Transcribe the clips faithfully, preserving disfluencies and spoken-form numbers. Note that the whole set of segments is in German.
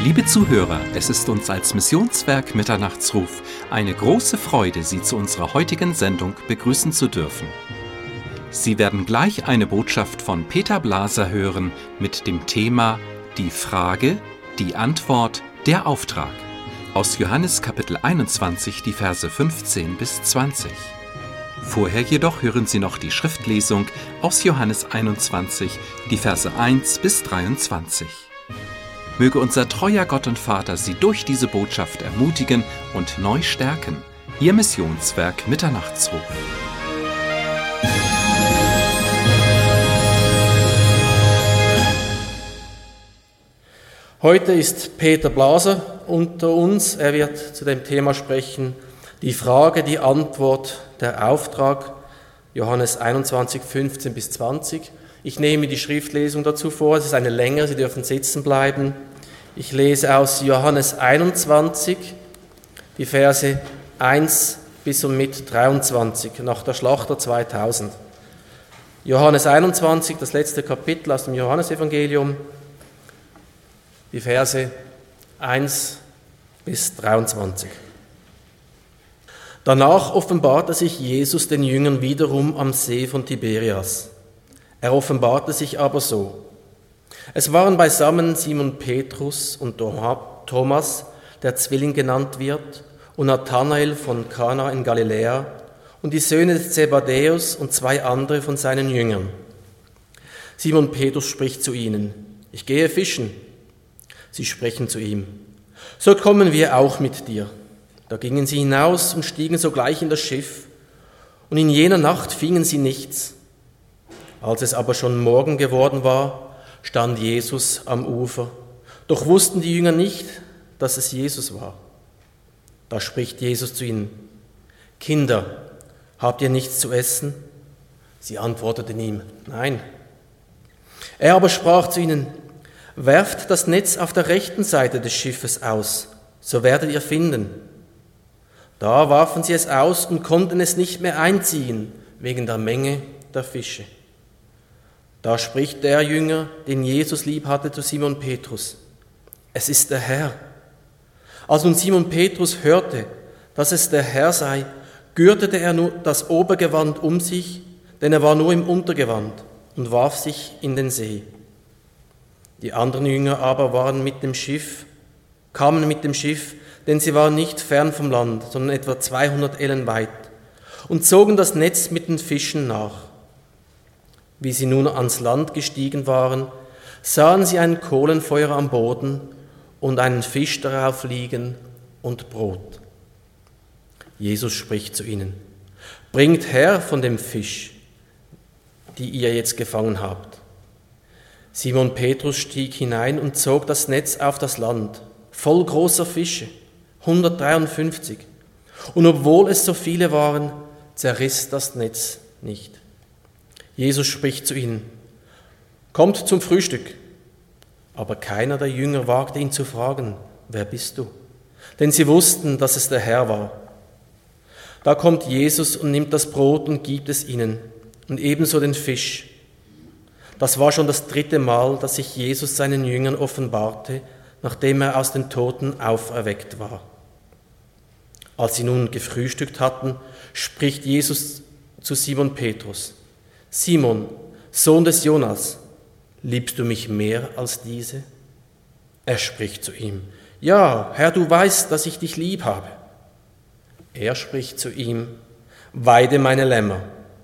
Liebe Zuhörer, es ist uns als Missionswerk Mitternachtsruf eine große Freude, Sie zu unserer heutigen Sendung begrüßen zu dürfen. Sie werden gleich eine Botschaft von Peter Blaser hören mit dem Thema Die Frage, die Antwort, der Auftrag aus Johannes Kapitel einundzwanzig, die Verse fünfzehn bis zwanzig. Vorher jedoch hören Sie noch die Schriftlesung aus Johannes einundzwanzig, die Verse eins bis dreiundzwanzig. Möge unser treuer Gott und Vater Sie durch diese Botschaft ermutigen und neu stärken. Ihr Missionswerk Mitternachtsruf. Heute ist Peter Blaser unter uns. Er wird zu dem Thema sprechen, die Frage, die Antwort, der Auftrag, Johannes einundzwanzig, fünfzehn bis zwanzig. Ich nehme die Schriftlesung dazu vor, es ist eine längere, Sie dürfen sitzen bleiben. Ich lese aus Johannes einundzwanzig, die Verse eins bis und mit dreiundzwanzig, nach der Schlachter zweitausend. Johannes einundzwanzig, das letzte Kapitel aus dem Johannesevangelium, die Verse eins bis dreiundzwanzig. Danach offenbarte sich Jesus den Jüngern wiederum am See von Tiberias. Er offenbarte sich aber so: Es waren beisammen Simon Petrus und Thomas, der Zwilling genannt wird, und Nathanael von Kana in Galiläa und die Söhne des Zebedäus und zwei andere von seinen Jüngern. Simon Petrus spricht zu ihnen: Ich gehe fischen. Sie sprechen zu ihm: So kommen wir auch mit dir. Da gingen sie hinaus und stiegen sogleich in das Schiff, und in jener Nacht fingen sie nichts. Als es aber schon Morgen geworden war, stand Jesus am Ufer. Doch wussten die Jünger nicht, dass es Jesus war. Da spricht Jesus zu ihnen: Kinder, habt ihr nichts zu essen? Sie antworteten ihm: Nein. Er aber sprach zu ihnen: Werft das Netz auf der rechten Seite des Schiffes aus, so werdet ihr finden. Da warfen sie es aus und konnten es nicht mehr einziehen, wegen der Menge der Fische. Da spricht der Jünger, den Jesus lieb hatte, zu Simon Petrus: Es ist der Herr. Als nun Simon Petrus hörte, dass es der Herr sei, gürtete er nur das Obergewand um sich, denn er war nur im Untergewand, und warf sich in den See. Die anderen Jünger aber waren mit dem Schiff, kamen mit dem Schiff, denn sie waren nicht fern vom Land, sondern etwa zweihundert Ellen weit, und zogen das Netz mit den Fischen nach. Wie sie nun ans Land gestiegen waren, sahen sie ein Kohlenfeuer am Boden und einen Fisch darauf liegen und Brot. Jesus spricht zu ihnen: Bringt her von dem Fisch, die ihr jetzt gefangen habt. Simon Petrus stieg hinein und zog das Netz auf das Land, voll großer Fische, hundertdreiundfünfzig. Und obwohl es so viele waren, zerriss das Netz nicht. Jesus spricht zu ihnen: Kommt zum Frühstück. Aber keiner der Jünger wagte ihn zu fragen: Wer bist du? Denn sie wussten, dass es der Herr war. Da kommt Jesus und nimmt das Brot und gibt es ihnen, und ebenso den Fisch. Das war schon das dritte Mal, dass sich Jesus seinen Jüngern offenbarte, nachdem er aus den Toten auferweckt war. Als sie nun gefrühstückt hatten, spricht Jesus zu Simon Petrus: Simon, Sohn des Jonas, liebst du mich mehr als diese? Er spricht zu ihm: Ja, Herr, du weißt, dass ich dich lieb habe. Er spricht zu ihm: Weide meine Lämmer.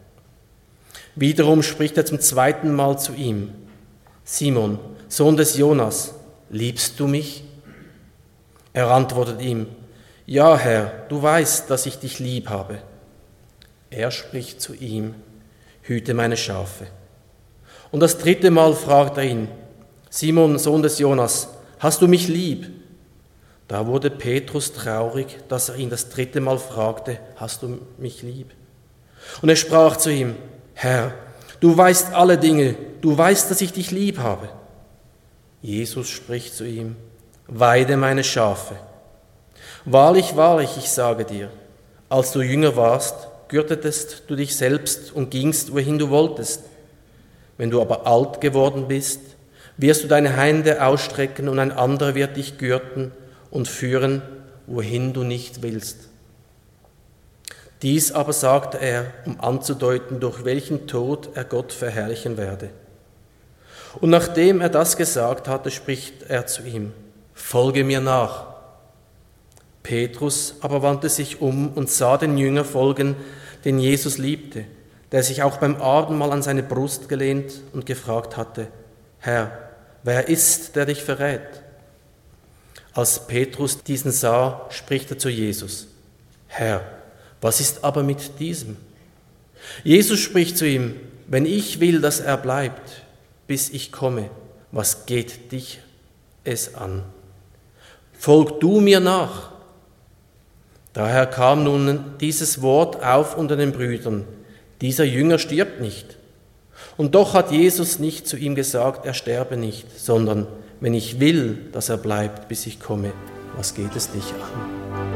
Wiederum spricht er zum zweiten Mal zu ihm: Simon, Sohn des Jonas, liebst du mich? Er antwortet ihm: Ja, Herr, du weißt, dass ich dich lieb habe. Er spricht zu ihm: Hüte meine Schafe. Und das dritte Mal fragt er ihn: Simon, Sohn des Jonas, hast du mich lieb? Da wurde Petrus traurig, dass er ihn das dritte Mal fragte: Hast du mich lieb? Und er sprach zu ihm: Herr, du weißt alle Dinge, du weißt, dass ich dich lieb habe. Jesus spricht zu ihm: Weide meine Schafe. Wahrlich, wahrlich, ich sage dir, als du jünger warst, gürtetest du dich selbst und gingst, wohin du wolltest. Wenn du aber alt geworden bist, wirst du deine Hände ausstrecken und ein anderer wird dich gürten und führen, wohin du nicht willst. Dies aber sagte er, um anzudeuten, durch welchen Tod er Gott verherrlichen werde. Und nachdem er das gesagt hatte, spricht er zu ihm: Folge mir nach. Petrus aber wandte sich um und sah den Jünger folgen, den Jesus liebte, der sich auch beim Abendmahl an seine Brust gelehnt und gefragt hatte: Herr, wer ist, der dich verrät? Als Petrus diesen sah, spricht er zu Jesus: Herr, was ist aber mit diesem? Jesus spricht zu ihm: Wenn ich will, dass er bleibt, bis ich komme, was geht dich es an? Folg du mir nach. Daher kam nun dieses Wort auf unter den Brüdern: Dieser Jünger stirbt nicht. Und doch hat Jesus nicht zu ihm gesagt, er sterbe nicht, sondern: Wenn ich will, dass er bleibt, bis ich komme, was geht es dich an?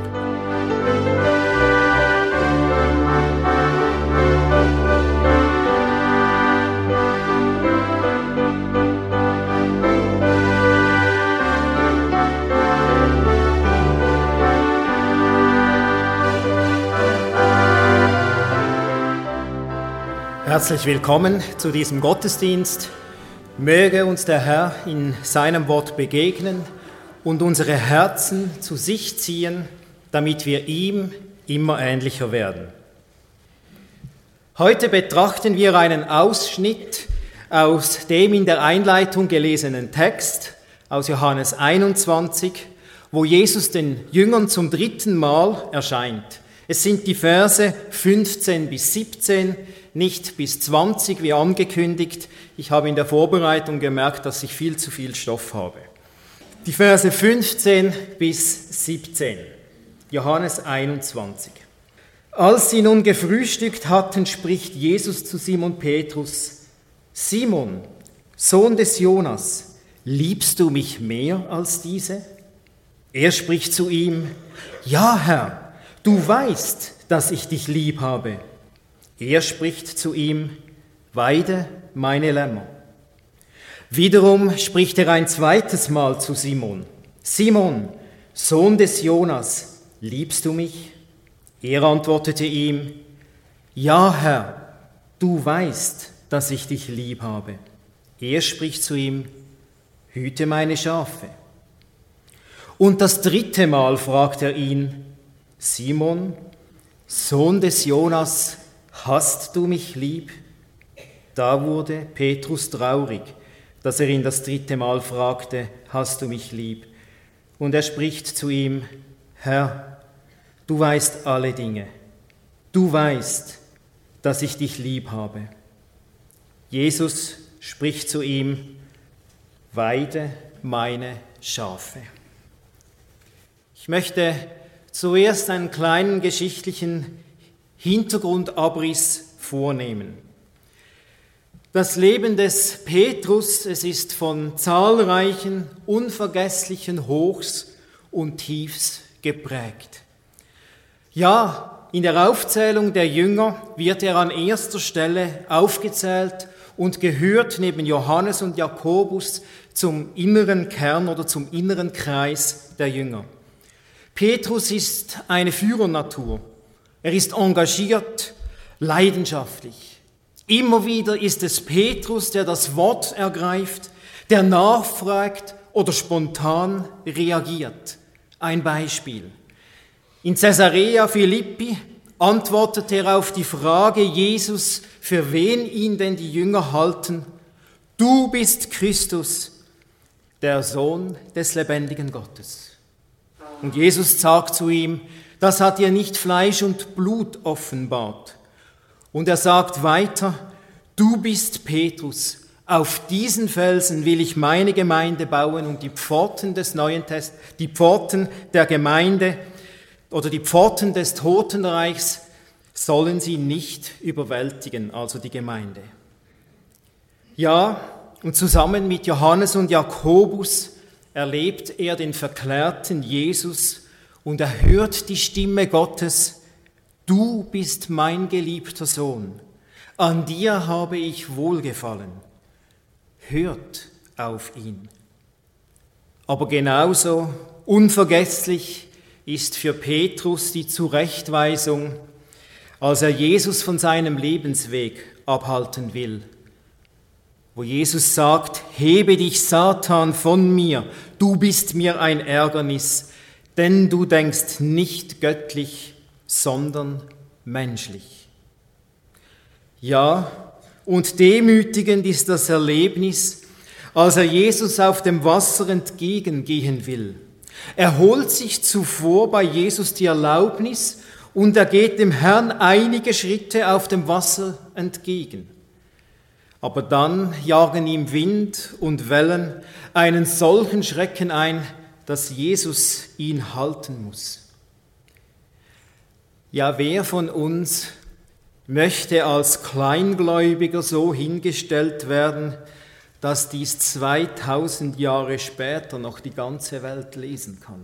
Herzlich willkommen zu diesem Gottesdienst. Möge uns der Herr in seinem Wort begegnen und unsere Herzen zu sich ziehen, damit wir ihm immer ähnlicher werden. Heute betrachten wir einen Ausschnitt aus dem in der Einleitung gelesenen Text aus Johannes einundzwanzig, wo Jesus den Jüngern zum dritten Mal erscheint. Es sind die Verse fünfzehn bis siebzehn, nicht bis zwanzig wie angekündigt. Ich habe in der Vorbereitung gemerkt, dass ich viel zu viel Stoff habe. Die Verse fünfzehn bis siebzehn, Johannes einundzwanzig. Als sie nun gefrühstückt hatten, spricht Jesus zu Simon Petrus: Simon, Sohn des Jonas, liebst du mich mehr als diese? Er spricht zu ihm: Ja, Herr, du weißt, dass ich dich lieb habe. Er spricht zu ihm: Weide meine Lämmer. Wiederum spricht er ein zweites Mal zu Simon: Simon, Sohn des Jonas, liebst du mich? Er antwortete ihm: Ja, Herr, du weißt, dass ich dich lieb habe. Er spricht zu ihm: Hüte meine Schafe. Und das dritte Mal fragt er ihn: Simon, Sohn des Jonas, hast du mich lieb? Da wurde Petrus traurig, dass er ihn das dritte Mal fragte: Hast du mich lieb? Und er spricht zu ihm: Herr, du weißt alle Dinge. Du weißt, dass ich dich lieb habe. Jesus spricht zu ihm: Weide meine Schafe. Ich möchte zuerst einen kleinen geschichtlichen Hintergrundabriss vornehmen. Das Leben des Petrus, es ist von zahlreichen, unvergesslichen Hochs und Tiefs geprägt. Ja, in der Aufzählung der Jünger wird er an erster Stelle aufgezählt und gehört neben Johannes und Jakobus zum inneren Kern oder zum inneren Kreis der Jünger. Petrus ist eine Führernatur. Er ist engagiert, leidenschaftlich. Immer wieder ist es Petrus, der das Wort ergreift, der nachfragt oder spontan reagiert. Ein Beispiel. In Caesarea Philippi antwortet er auf die Frage Jesus, für wen ihn denn die Jünger halten: Du bist Christus, der Sohn des lebendigen Gottes. Und Jesus sagt zu ihm: Das hat dir nicht Fleisch und Blut offenbart. Und er sagt weiter: Du bist Petrus, auf diesen Felsen will ich meine Gemeinde bauen und die Pforten des Neuen Test, die Pforten der Gemeinde oder die Pforten des Totenreichs sollen sie nicht überwältigen, also die Gemeinde. Ja, und zusammen mit Johannes und Jakobus erlebt er den verklärten Jesus und er hört die Stimme Gottes: Du bist mein geliebter Sohn, an dir habe ich Wohlgefallen. Hört auf ihn. Aber genauso unvergesslich ist für Petrus die Zurechtweisung, als er Jesus von seinem Lebensweg abhalten will, wo Jesus sagt: Hebe dich, Satan, von mir, du bist mir ein Ärgernis, denn du denkst nicht göttlich, sondern menschlich. Ja, und demütigend ist das Erlebnis, als er Jesus auf dem Wasser entgegengehen will. Er holt sich zuvor bei Jesus die Erlaubnis und er geht dem Herrn einige Schritte auf dem Wasser entgegen. Aber dann jagen ihm Wind und Wellen einen solchen Schrecken ein, dass Jesus ihn halten muss. Ja, wer von uns möchte als Kleingläubiger so hingestellt werden, dass dies zweitausend Jahre später noch die ganze Welt lesen kann?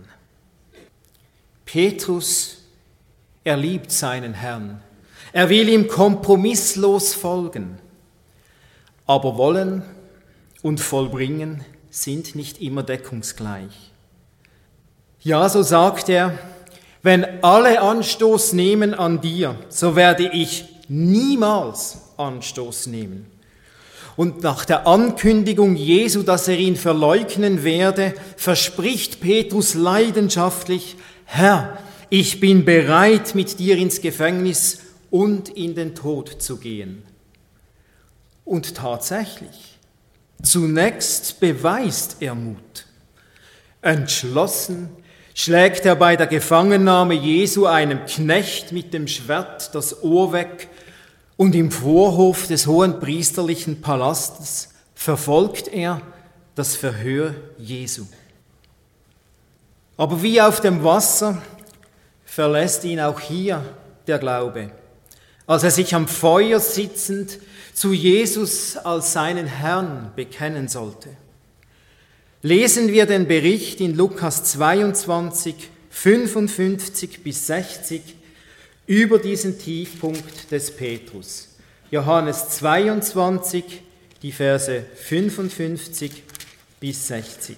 Petrus, er liebt seinen Herrn. Er will ihm kompromisslos folgen. Aber wollen und vollbringen sind nicht immer deckungsgleich. Ja, so sagt er: Wenn alle Anstoß nehmen an dir, so werde ich niemals Anstoß nehmen. Und nach der Ankündigung Jesu, dass er ihn verleugnen werde, verspricht Petrus leidenschaftlich: Herr, ich bin bereit, mit dir ins Gefängnis und in den Tod zu gehen. Und tatsächlich, zunächst beweist er Mut. Entschlossen schlägt er bei der Gefangennahme Jesu einem Knecht mit dem Schwert das Ohr weg und im Vorhof des hohenpriesterlichen Palastes verfolgt er das Verhör Jesu. Aber wie auf dem Wasser verlässt ihn auch hier der Glaube, als er sich am Feuer sitzend zu Jesus als seinen Herrn bekennen sollte. Lesen wir den Bericht in Lukas zweiundzwanzig, fünfundfünfzig bis sechzig über diesen Tiefpunkt des Petrus. Johannes zweiundzwanzig, die Verse fünfundfünfzig bis sechzig.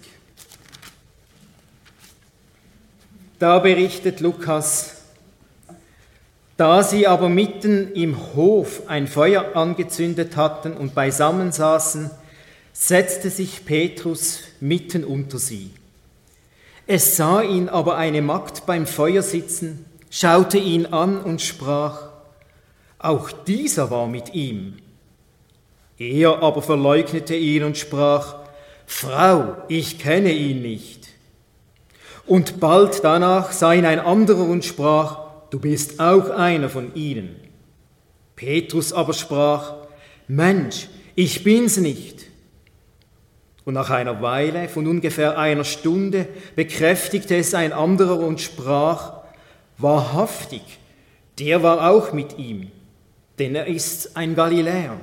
Da berichtet Lukas: Da sie aber mitten im Hof ein Feuer angezündet hatten und beisammen saßen, setzte sich Petrus mitten unter sie. Es sah ihn aber eine Magd beim Feuer sitzen, schaute ihn an und sprach: Auch dieser war mit ihm. Er aber verleugnete ihn und sprach: Frau, ich kenne ihn nicht. Und bald danach sah ihn ein anderer und sprach: Du bist auch einer von ihnen. Petrus aber sprach: Mensch, ich bin's nicht. Und nach einer Weile, von ungefähr einer Stunde, bekräftigte es ein anderer und sprach: Wahrhaftig, der war auch mit ihm, denn er ist ein Galiläer.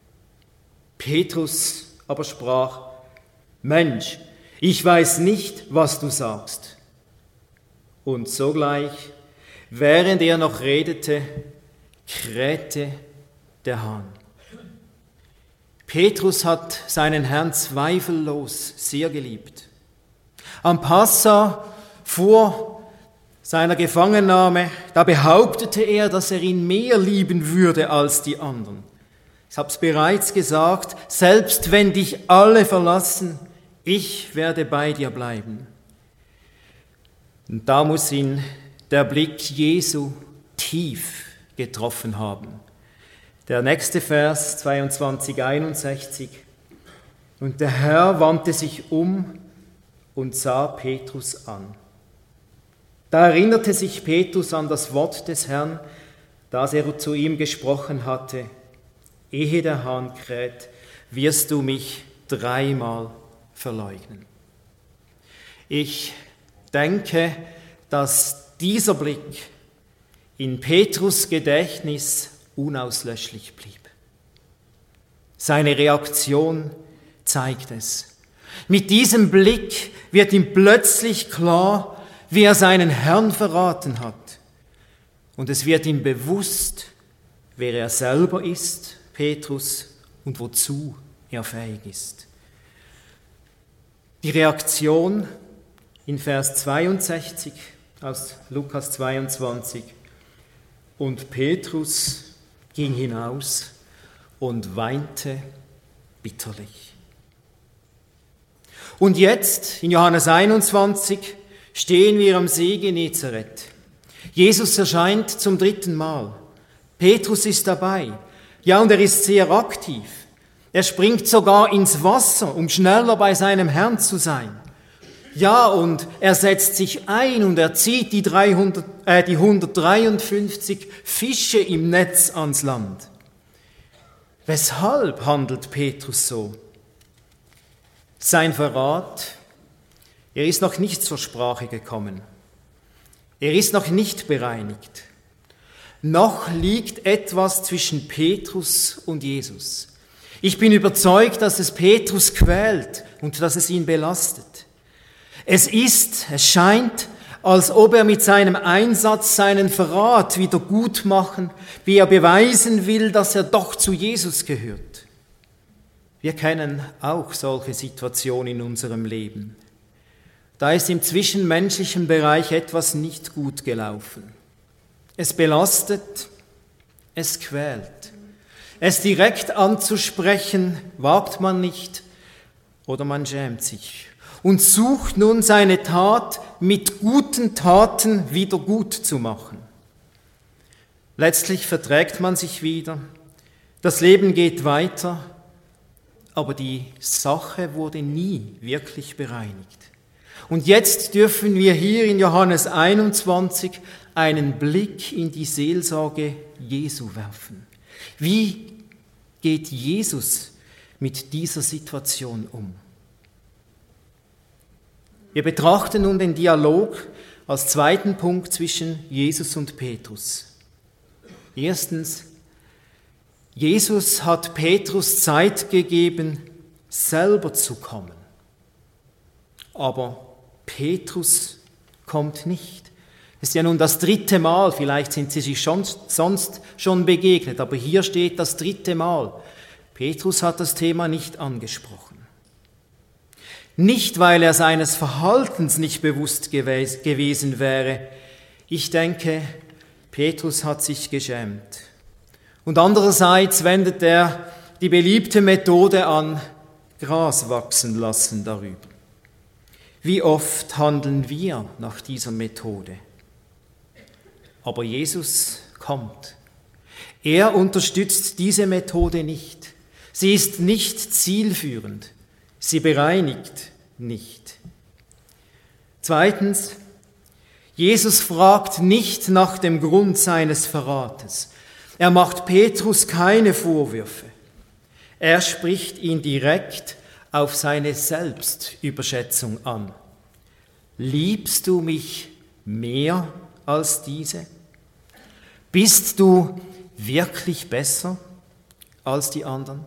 Petrus aber sprach: Mensch, ich weiß nicht, was du sagst. Und sogleich, während er noch redete, krähte der Hahn. Petrus hat seinen Herrn zweifellos sehr geliebt. Am Passa vor seiner Gefangennahme, da behauptete er, dass er ihn mehr lieben würde als die anderen. Ich habe es bereits gesagt: Selbst wenn dich alle verlassen, ich werde bei dir bleiben. Und da muss ihn der Blick Jesu tief getroffen haben. Der nächste Vers, zweiundzwanzig, einundsechzig. Und der Herr wandte sich um und sah Petrus an. Da erinnerte sich Petrus an das Wort des Herrn, das er zu ihm gesprochen hatte: Ehe der Hahn kräht, wirst du mich dreimal verleugnen. Ich denke, dass dieser Blick in Petrus' Gedächtnis unauslöschlich blieb. Seine Reaktion zeigt es. Mit diesem Blick wird ihm plötzlich klar, wie er seinen Herrn verraten hat. Und es wird ihm bewusst, wer er selber ist, Petrus, und wozu er fähig ist. Die Reaktion in Vers zweiundsechzig aus Lukas zweiundzwanzig. Und Petrus ging hinaus und weinte bitterlich. Und jetzt, in Johannes einundzwanzig, stehen wir am See Genezareth. Jesus erscheint zum dritten Mal. Petrus ist dabei. Ja, und er ist sehr aktiv. Er springt sogar ins Wasser, um schneller bei seinem Herrn zu sein. Ja, und er setzt sich ein und er zieht die, dreihundert, äh, die hundertdreiundfünfzig Fische im Netz ans Land. Weshalb handelt Petrus so? Sein Verrat, er ist noch nicht zur Sprache gekommen. Er ist noch nicht bereinigt. Noch liegt etwas zwischen Petrus und Jesus. Ich bin überzeugt, dass es Petrus quält und dass es ihn belastet. Es ist, es scheint, als ob er mit seinem Einsatz seinen Verrat wieder gut machen, wie er beweisen will, dass er doch zu Jesus gehört. Wir kennen auch solche Situationen in unserem Leben. Da ist im zwischenmenschlichen Bereich etwas nicht gut gelaufen. Es belastet, es quält. Es direkt anzusprechen, wagt man nicht oder man schämt sich und sucht nun seine Tat mit guten Taten wieder gut zu machen. Letztlich verträgt man sich wieder, das Leben geht weiter, aber die Sache wurde nie wirklich bereinigt. Und jetzt dürfen wir hier in Johannes einundzwanzig einen Blick in die Seelsorge Jesu werfen. Wie geht Jesus mit dieser Situation um? Wir betrachten nun den Dialog als zweiten Punkt zwischen Jesus und Petrus. Erstens, Jesus hat Petrus Zeit gegeben, selber zu kommen. Aber Petrus kommt nicht. Es ist ja nun das dritte Mal, vielleicht sind sie sich schon, sonst schon begegnet, aber hier steht das dritte Mal. Petrus hat das Thema nicht angesprochen. Nicht, weil er seines Verhaltens nicht bewusst gewesen wäre. Ich denke, Petrus hat sich geschämt. Und andererseits wendet er die beliebte Methode an, Gras wachsen lassen darüber. Wie oft handeln wir nach dieser Methode? Aber Jesus kommt. Er unterstützt diese Methode nicht. Sie ist nicht zielführend. Sie bereinigt nicht. Zweitens, Jesus fragt nicht nach dem Grund seines Verrates. Er macht Petrus keine Vorwürfe. Er spricht ihn direkt auf seine Selbstüberschätzung an. Liebst du mich mehr als diese? Bist du wirklich besser als die anderen?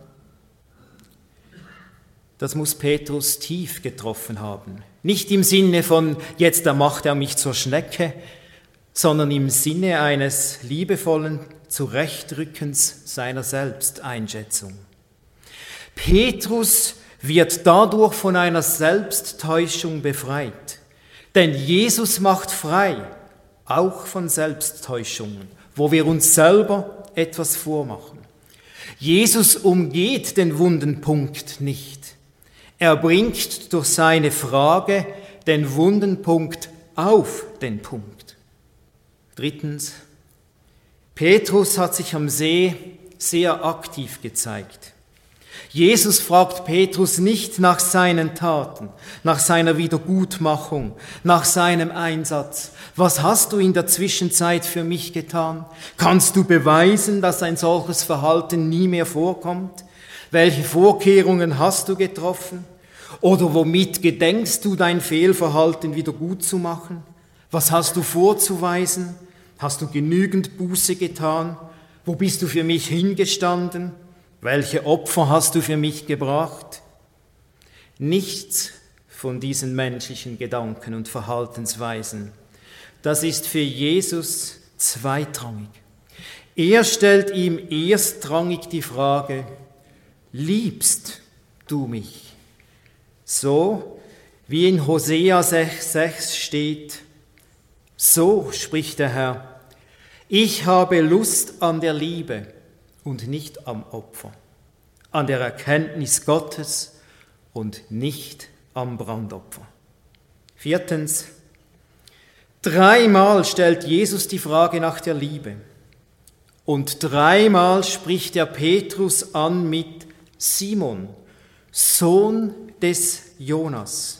Das muss Petrus tief getroffen haben. Nicht im Sinne von, jetzt macht er mich zur Schnecke, sondern im Sinne eines liebevollen Zurechtrückens seiner Selbsteinschätzung. Petrus wird dadurch von einer Selbsttäuschung befreit. Denn Jesus macht frei, auch von Selbsttäuschungen, wo wir uns selber etwas vormachen. Jesus umgeht den wunden Punkt nicht. Er bringt durch seine Frage den wunden Punkt auf den Punkt. Drittens, Petrus hat sich am See sehr aktiv gezeigt. Jesus fragt Petrus nicht nach seinen Taten, nach seiner Wiedergutmachung, nach seinem Einsatz. Was hast du in der Zwischenzeit für mich getan? Kannst du beweisen, dass ein solches Verhalten nie mehr vorkommt? Welche Vorkehrungen hast du getroffen? Oder womit gedenkst du, dein Fehlverhalten wieder gut zu machen? Was hast du vorzuweisen? Hast du genügend Buße getan? Wo bist du für mich hingestanden? Welche Opfer hast du für mich gebracht? Nichts von diesen menschlichen Gedanken und Verhaltensweisen. Das ist für Jesus zweitrangig. Er stellt ihm erstrangig die Frage, liebst du mich? So wie in Hosea sechs sechs steht: So spricht der Herr, ich habe Lust an der Liebe und nicht am Opfer, an der Erkenntnis Gottes und nicht am Brandopfer. Viertens, dreimal stellt Jesus die Frage nach der Liebe und dreimal spricht er Petrus an mit Simon, Sohn des Jonas.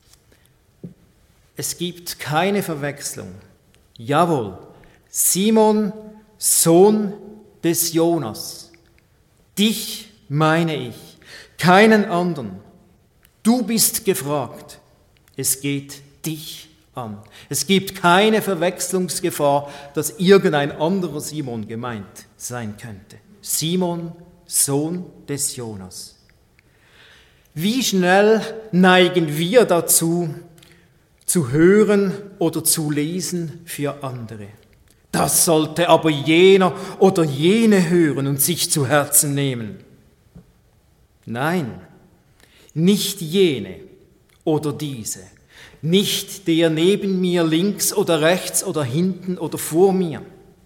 Es gibt keine Verwechslung. Jawohl, Simon, Sohn des Jonas. Dich meine ich, keinen anderen. Du bist gefragt. Es geht dich an. Es gibt keine Verwechslungsgefahr, dass irgendein anderer Simon gemeint sein könnte. Simon, Sohn des Jonas. Wie schnell neigen wir dazu, zu hören oder zu lesen für andere? Das sollte aber jener oder jene hören und sich zu Herzen nehmen. Nein, nicht jene oder diese, nicht der neben mir links oder rechts oder hinten oder vor mir.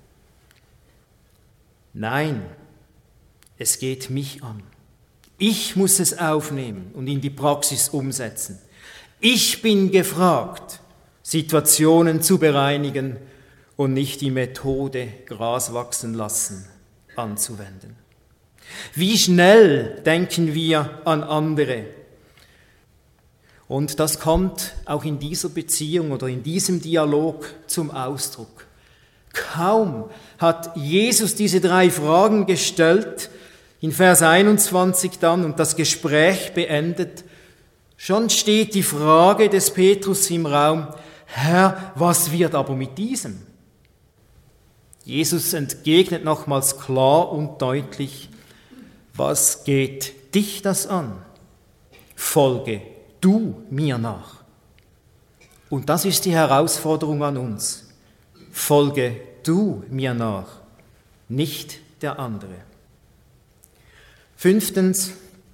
Nein, es geht mich an. Ich muss es aufnehmen und in die Praxis umsetzen. Ich bin gefragt, Situationen zu bereinigen und nicht die Methode Gras wachsen lassen anzuwenden. Wie schnell denken wir an andere? Und das kommt auch in dieser Beziehung oder in diesem Dialog zum Ausdruck. Kaum hat Jesus diese drei Fragen gestellt, in Vers einundzwanzig dann, und das Gespräch beendet, schon steht die Frage des Petrus im Raum: Herr, was wird aber mit diesem? Jesus entgegnet nochmals klar und deutlich: Was geht dich das an? Folge du mir nach. Und das ist die Herausforderung an uns. Folge du mir nach, nicht der andere. Fünftens,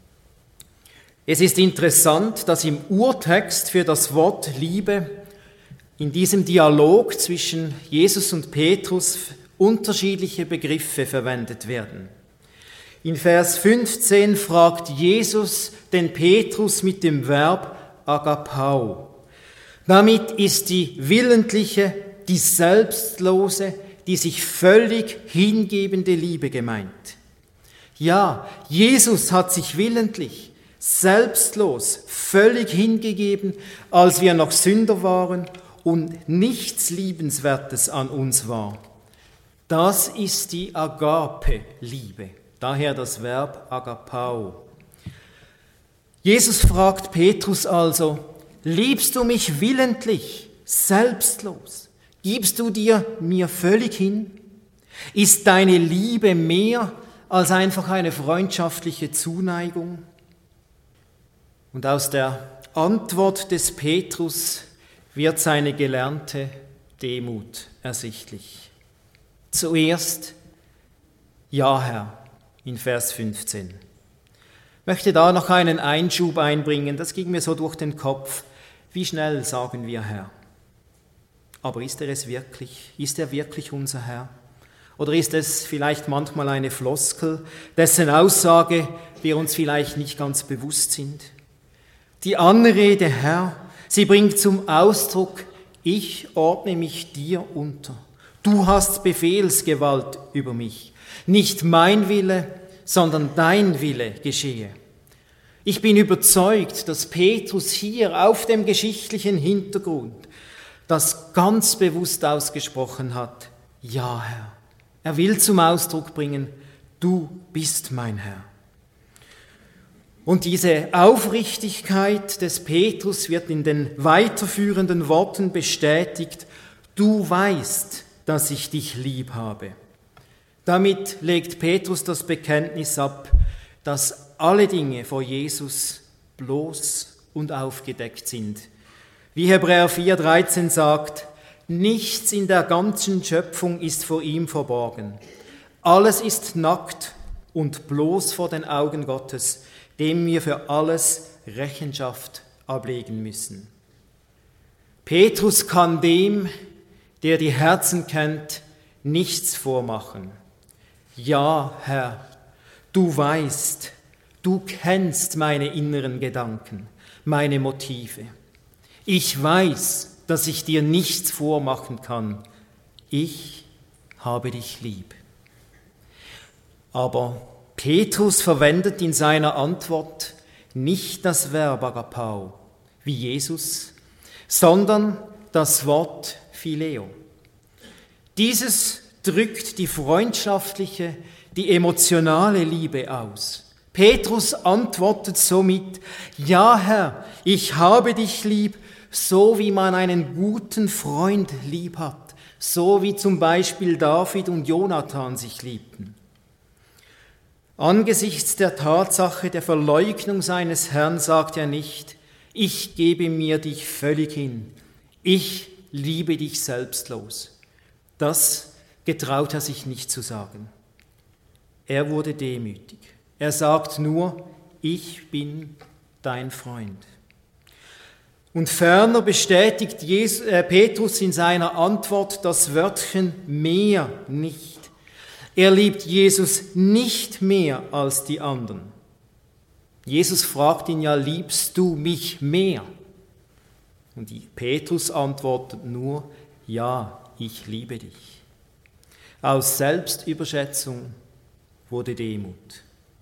es ist interessant, dass im Urtext für das Wort Liebe in diesem Dialog zwischen Jesus und Petrus unterschiedliche Begriffe verwendet werden. In Vers fünfzehn fragt Jesus den Petrus mit dem Verb agapao. Damit ist die willentliche, die selbstlose, die sich völlig hingebende Liebe gemeint. Ja, Jesus hat sich willentlich, selbstlos, völlig hingegeben, als wir noch Sünder waren und nichts Liebenswertes an uns war. Das ist die Agape-Liebe, daher das Verb agapao. Jesus fragt Petrus also: Liebst du mich willentlich, selbstlos? Gibst du dir mir völlig hin? Ist deine Liebe mehr als einfach eine freundschaftliche Zuneigung? Und aus der Antwort des Petrus wird seine gelernte Demut ersichtlich. Zuerst: Ja, Herr, in Vers fünfzehn. Ich möchte da noch einen Einschub einbringen, das ging mir so durch den Kopf. Wie schnell sagen wir Herr? Aber ist er es wirklich? Ist er wirklich unser Herr? Oder ist es vielleicht manchmal eine Floskel, dessen Aussage wir uns vielleicht nicht ganz bewusst sind? Die Anrede Herr, sie bringt zum Ausdruck: Ich ordne mich dir unter. Du hast Befehlsgewalt über mich. Nicht mein Wille, sondern dein Wille geschehe. Ich bin überzeugt, dass Petrus hier auf dem geschichtlichen Hintergrund das ganz bewusst ausgesprochen hat: Ja, Herr. Er will zum Ausdruck bringen: Du bist mein Herr. Und diese Aufrichtigkeit des Petrus wird in den weiterführenden Worten bestätigt: Du weißt, dass ich dich lieb habe. Damit legt Petrus das Bekenntnis ab, dass alle Dinge vor Jesus bloß und aufgedeckt sind. Wie Hebräer vier dreizehn sagt: Nichts in der ganzen Schöpfung ist vor ihm verborgen. Alles ist nackt und bloß vor den Augen Gottes, dem wir für alles Rechenschaft ablegen müssen. Petrus kann dem, der die Herzen kennt, nichts vormachen. Ja, Herr, du weißt, du kennst meine inneren Gedanken, meine Motive. Ich weiß, dass ich dir nichts vormachen kann. Ich habe dich lieb. Aber Petrus verwendet in seiner Antwort nicht das Verb agapao, wie Jesus, sondern das Wort Phileo. Dieses drückt die freundschaftliche, die emotionale Liebe aus. Petrus antwortet somit: Ja, Herr, ich habe dich lieb, so wie man einen guten Freund lieb hat, so wie zum Beispiel David und Jonathan sich liebten. Angesichts der Tatsache der Verleugnung seines Herrn sagt er nicht: Ich gebe mir dich völlig hin, ich liebe dich selbstlos. Das getraut er sich nicht zu sagen. Er wurde demütig. Er sagt nur: Ich bin dein Freund. Und ferner bestätigt Jesus, äh, Petrus in seiner Antwort das Wörtchen mehr nicht. Er liebt Jesus nicht mehr als die anderen. Jesus fragt ihn ja: Liebst du mich mehr? Und Petrus antwortet nur: Ja, ich liebe dich. Aus Selbstüberschätzung wurde Demut.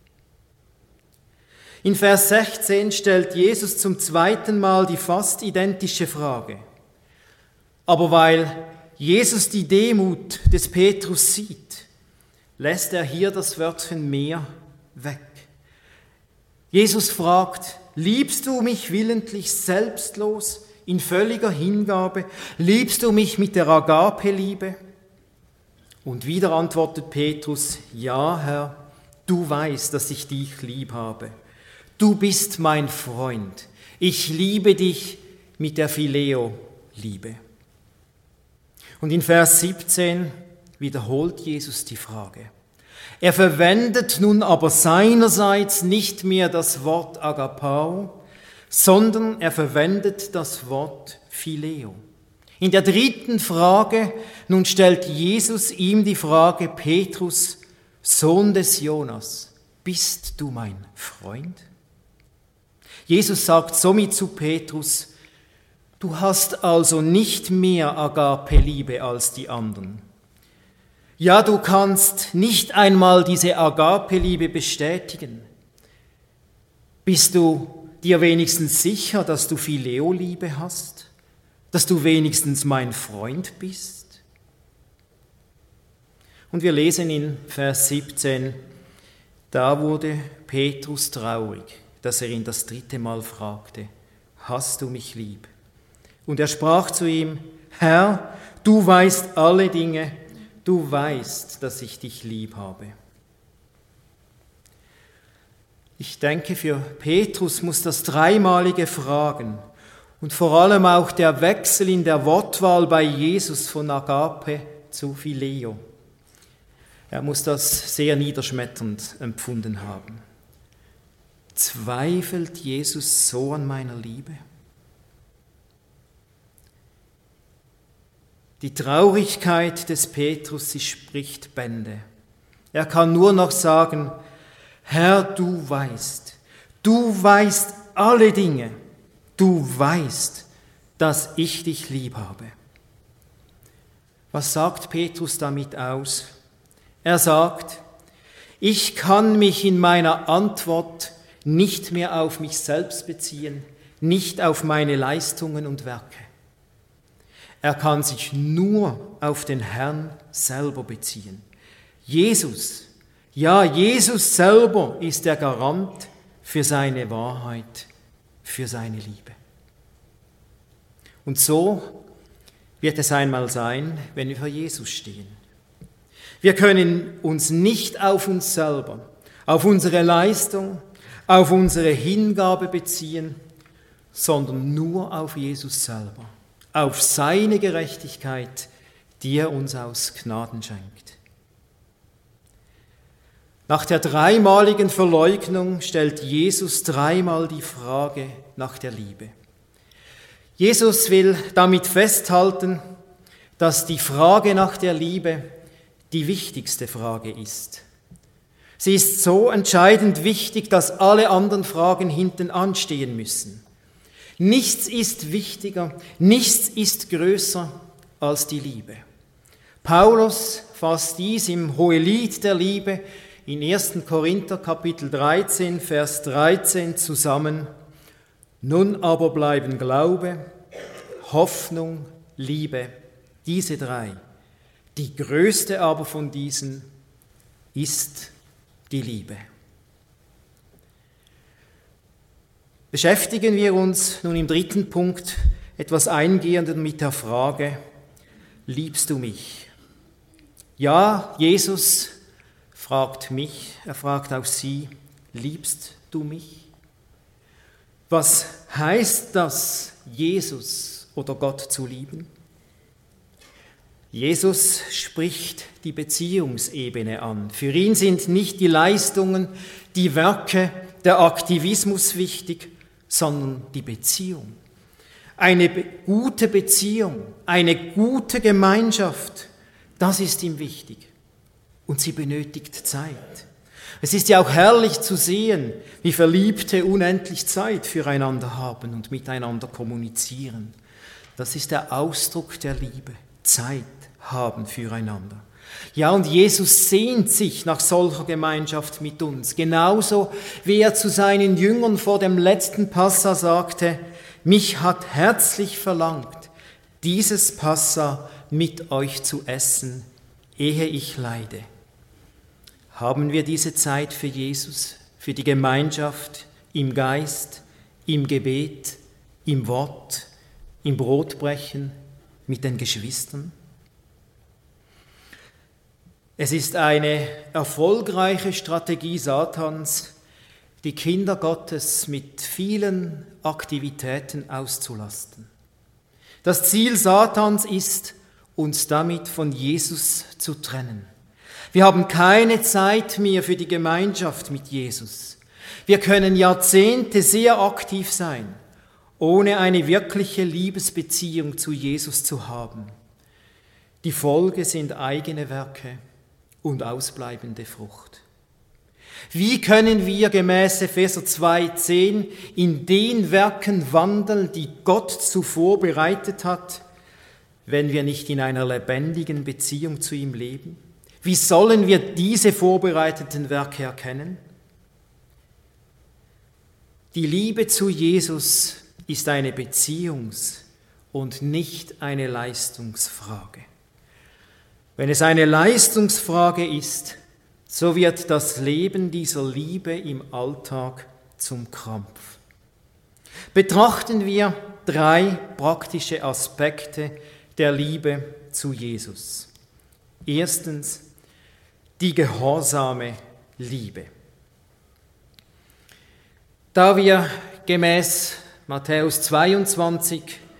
In Vers sechzehn stellt Jesus zum zweiten Mal die fast identische Frage. Aber weil Jesus die Demut des Petrus sieht, lässt er hier das Wörtchen mehr weg. Jesus fragt: Liebst du mich willentlich selbstlos, in völliger Hingabe? Liebst du mich mit der Agape-Liebe? Und wieder antwortet Petrus: Ja, Herr, du weißt, dass ich dich lieb habe. Du bist mein Freund. Ich liebe dich mit der Phileo-Liebe. Und in Vers siebzehn wiederholt Jesus die Frage. Er verwendet nun aber seinerseits nicht mehr das Wort agapao, sondern er verwendet das Wort Phileo. In der dritten Frage nun stellt Jesus ihm die Frage: Petrus, Sohn des Jonas, bist du mein Freund? Jesus sagt somit zu Petrus: Du hast also nicht mehr Agape-Liebe als die anderen. Ja, du kannst nicht einmal diese Agape-Liebe bestätigen. Bist du dir wenigstens sicher, dass du Phileo-Liebe hast? Dass du wenigstens mein Freund bist? Und wir lesen in Vers siebzehn: Da wurde Petrus traurig, dass er ihn das dritte Mal fragte: Hast du mich lieb? Und er sprach zu ihm: Herr, du weißt alle Dinge, du weißt, dass ich dich lieb habe. Ich denke, für Petrus muss das dreimalige Fragen und vor allem auch der Wechsel in der Wortwahl bei Jesus von Agape zu Phileo, er muss das sehr niederschmetternd empfunden haben. Zweifelt Jesus so an meiner Liebe? Die Traurigkeit des Petrus, sie spricht Bände. Er kann nur noch sagen: Herr, du weißt, du weißt alle Dinge, du weißt, dass ich dich lieb habe. Was sagt Petrus damit aus? Er sagt: Ich kann mich in meiner Antwort nicht mehr auf mich selbst beziehen, nicht auf meine Leistungen und Werke. Er kann sich nur auf den Herrn selber beziehen. Jesus, ja, Jesus selber ist der Garant für seine Wahrheit, für seine Liebe. Und so wird es einmal sein, wenn wir vor Jesus stehen. Wir können uns nicht auf uns selber, auf unsere Leistung, auf unsere Hingabe beziehen, sondern nur auf Jesus selber, auf seine Gerechtigkeit, die er uns aus Gnaden schenkt. Nach der dreimaligen Verleugnung stellt Jesus dreimal die Frage nach der Liebe. Jesus will damit festhalten, dass die Frage nach der Liebe die wichtigste Frage ist. Sie ist so entscheidend wichtig, dass alle anderen Fragen hinten anstehen müssen. Nichts ist wichtiger, nichts ist größer als die Liebe. Paulus fasst dies im Hohelied der Liebe in ersten Korinther Kapitel dreizehn, Vers dreizehn zusammen. Nun aber bleiben Glaube, Hoffnung, Liebe, diese drei. Die größte aber von diesen ist die Liebe. Beschäftigen wir uns nun im dritten Punkt etwas eingehender mit der Frage, liebst du mich? Ja, Jesus fragt mich, er fragt auch Sie, liebst du mich? Was heißt das, Jesus oder Gott zu lieben? Jesus spricht die Beziehungsebene an. Für ihn sind nicht die Leistungen, die Werke, der Aktivismus wichtig, sondern die Beziehung. Eine be- gute Beziehung, eine gute Gemeinschaft, das ist ihm wichtig. Und sie benötigt Zeit. Es ist ja auch herrlich zu sehen, wie Verliebte unendlich Zeit füreinander haben und miteinander kommunizieren. Das ist der Ausdruck der Liebe, Zeit haben füreinander. Ja, und Jesus sehnt sich nach solcher Gemeinschaft mit uns, genauso wie er zu seinen Jüngern vor dem letzten Passa sagte, mich hat herzlich verlangt, dieses Passa mit euch zu essen, ehe ich leide. Haben wir diese Zeit für Jesus, für die Gemeinschaft im Geist, im Gebet, im Wort, im Brotbrechen mit den Geschwistern? Es ist eine erfolgreiche Strategie Satans, die Kinder Gottes mit vielen Aktivitäten auszulasten. Das Ziel Satans ist, uns damit von Jesus zu trennen. Wir haben keine Zeit mehr für die Gemeinschaft mit Jesus. Wir können Jahrzehnte sehr aktiv sein, ohne eine wirkliche Liebesbeziehung zu Jesus zu haben. Die Folge sind eigene Werke und ausbleibende Frucht. Wie können wir gemäß Epheser zwei zehn in den Werken wandeln, die Gott zuvor bereitet hat, wenn wir nicht in einer lebendigen Beziehung zu ihm leben? Wie sollen wir diese vorbereiteten Werke erkennen? Die Liebe zu Jesus ist eine Beziehungs- und nicht eine Leistungsfrage. Wenn es eine Leistungsfrage ist, so wird das Leben dieser Liebe im Alltag zum Krampf. Betrachten wir drei praktische Aspekte der Liebe zu Jesus. Erstens, die gehorsame Liebe. Da wir gemäß Matthäus zweiundzwanzig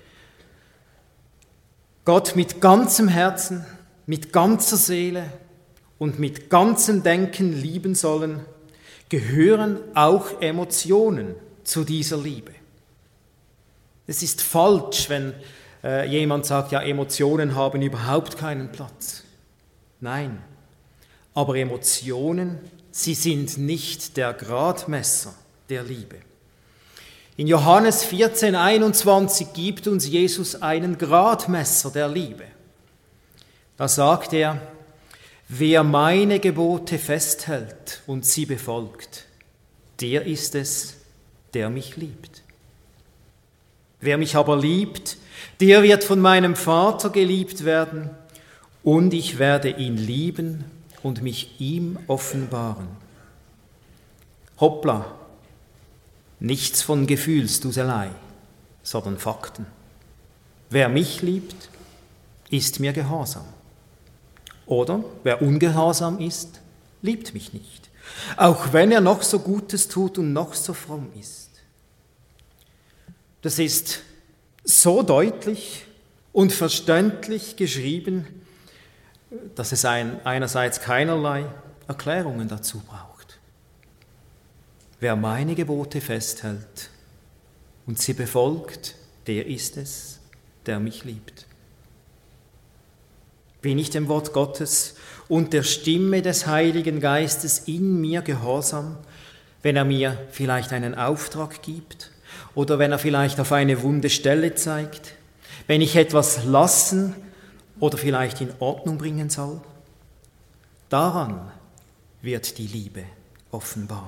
Gott mit ganzem Herzen, mit ganzer Seele und mit ganzem Denken lieben sollen, gehören auch Emotionen zu dieser Liebe. Es ist falsch, wenn äh, jemand sagt, ja, Emotionen haben überhaupt keinen Platz. Nein, aber Emotionen, sie sind nicht der Gradmesser der Liebe. In Johannes vierzehn einundzwanzig gibt uns Jesus einen Gradmesser der Liebe. Da sagt er, wer meine Gebote festhält und sie befolgt, der ist es, der mich liebt. Wer mich aber liebt, der wird von meinem Vater geliebt werden und ich werde ihn lieben und mich ihm offenbaren. Hoppla, nichts von Gefühlsduselei, sondern Fakten. Wer mich liebt, ist mir gehorsam. Oder wer ungehorsam ist, liebt mich nicht, auch wenn er noch so Gutes tut und noch so fromm ist. Das ist so deutlich und verständlich geschrieben, dass es ein, einerseits keinerlei Erklärungen dazu braucht. Wer meine Gebote festhält und sie befolgt, der ist es, der mich liebt. Bin ich dem Wort Gottes und der Stimme des Heiligen Geistes in mir gehorsam, wenn er mir vielleicht einen Auftrag gibt oder wenn er vielleicht auf eine wunde Stelle zeigt, wenn ich etwas lassen oder vielleicht in Ordnung bringen soll? Daran wird die Liebe offenbar.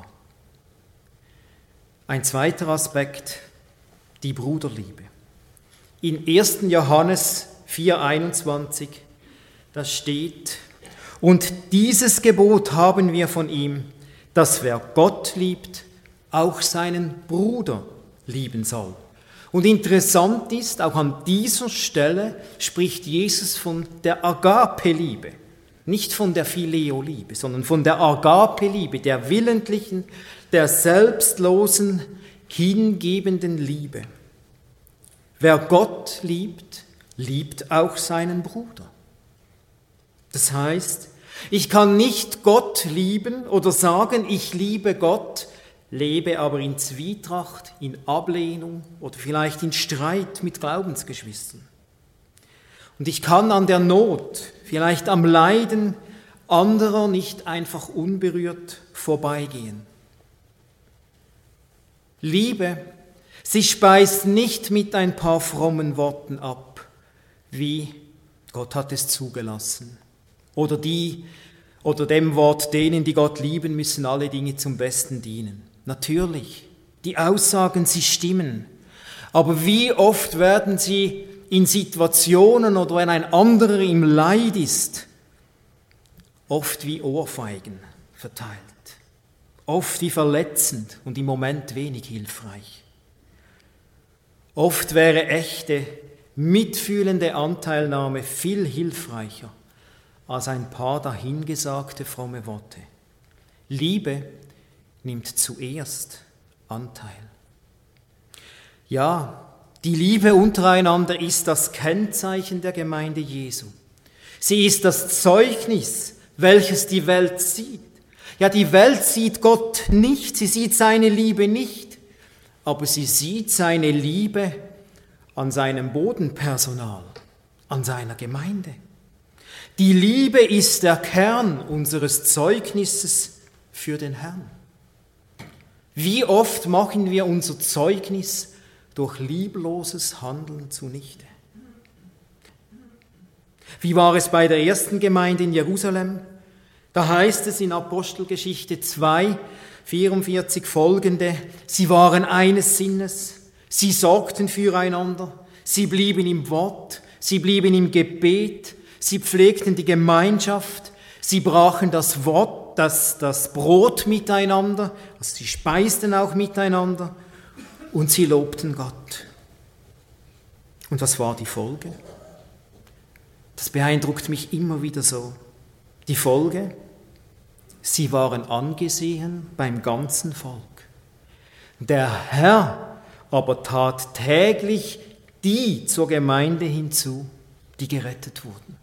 Ein zweiter Aspekt, die Bruderliebe. In ersten Johannes vier einundzwanzig, da steht: Und dieses Gebot haben wir von ihm, dass wer Gott liebt, auch seinen Bruder lieben soll. Und interessant ist, auch an dieser Stelle spricht Jesus von der Agape-Liebe. Nicht von der Phileo-Liebe, sondern von der Agape-Liebe, der willentlichen, der selbstlosen, hingebenden Liebe. Wer Gott liebt, liebt auch seinen Bruder. Das heißt, ich kann nicht Gott lieben oder sagen, ich liebe Gott, lebe aber in Zwietracht, in Ablehnung oder vielleicht in Streit mit Glaubensgeschwistern. Und ich kann an der Not, vielleicht am Leiden anderer nicht einfach unberührt vorbeigehen. Liebe, sie speist nicht mit ein paar frommen Worten ab, wie Gott hat es zugelassen. Oder die, oder dem Wort, denen, die Gott lieben, müssen alle Dinge zum Besten dienen. Natürlich, die Aussagen, sie stimmen. Aber wie oft werden sie in Situationen oder wenn ein anderer im Leid ist, oft wie Ohrfeigen verteilt. Oft wie verletzend und im Moment wenig hilfreich. Oft wäre echte, mitfühlende Anteilnahme viel hilfreicher als ein paar dahingesagte fromme Worte. Liebe nimmt zuerst Anteil. Ja, die Liebe untereinander ist das Kennzeichen der Gemeinde Jesu. Sie ist das Zeugnis, welches die Welt sieht. Ja, die Welt sieht Gott nicht, sie sieht seine Liebe nicht, aber sie sieht seine Liebe an seinem Bodenpersonal, an seiner Gemeinde. Die Liebe ist der Kern unseres Zeugnisses für den Herrn. Wie oft machen wir unser Zeugnis durch liebloses Handeln zunichte? Wie war es bei der ersten Gemeinde in Jerusalem? Da heißt es in Apostelgeschichte zwei, vierundvierzig folgende: Sie waren eines Sinnes, sie sorgten füreinander, sie blieben im Wort, sie blieben im Gebet, sie pflegten die Gemeinschaft, sie brachen das Wort, das, das Brot miteinander, also sie speisten auch miteinander und sie lobten Gott. Und was war die Folge? Das beeindruckt mich immer wieder so. Die Folge? Sie waren angesehen beim ganzen Volk. Der Herr aber tat täglich die zur Gemeinde hinzu, die gerettet wurden.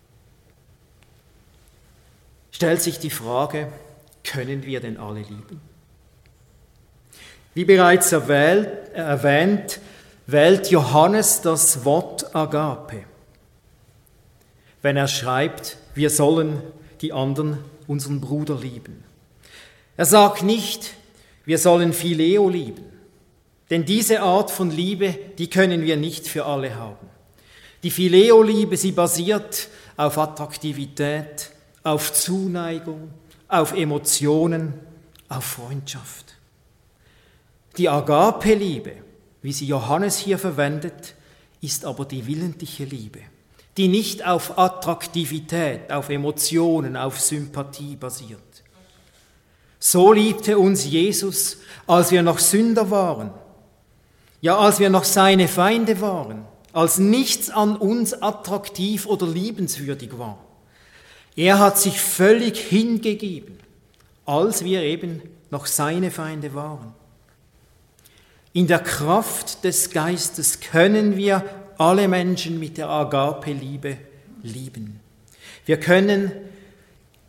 Stellt sich die Frage, können wir denn alle lieben? Wie bereits erwähnt, wählt Johannes das Wort Agape, wenn er schreibt, wir sollen die anderen, unseren Bruder, lieben. Er sagt nicht, wir sollen Phileo lieben, denn diese Art von Liebe, die können wir nicht für alle haben. Die Phileo-Liebe, sie basiert auf Attraktivität, auf Zuneigung, auf Emotionen, auf Freundschaft. Die Agape-Liebe, wie sie Johannes hier verwendet, ist aber die willentliche Liebe, die nicht auf Attraktivität, auf Emotionen, auf Sympathie basiert. So liebte uns Jesus, als wir noch Sünder waren, ja, als wir noch seine Feinde waren, als nichts an uns attraktiv oder liebenswürdig war. Er hat sich völlig hingegeben, als wir eben noch seine Feinde waren. In der Kraft des Geistes können wir alle Menschen mit der Agape-Liebe lieben. Wir können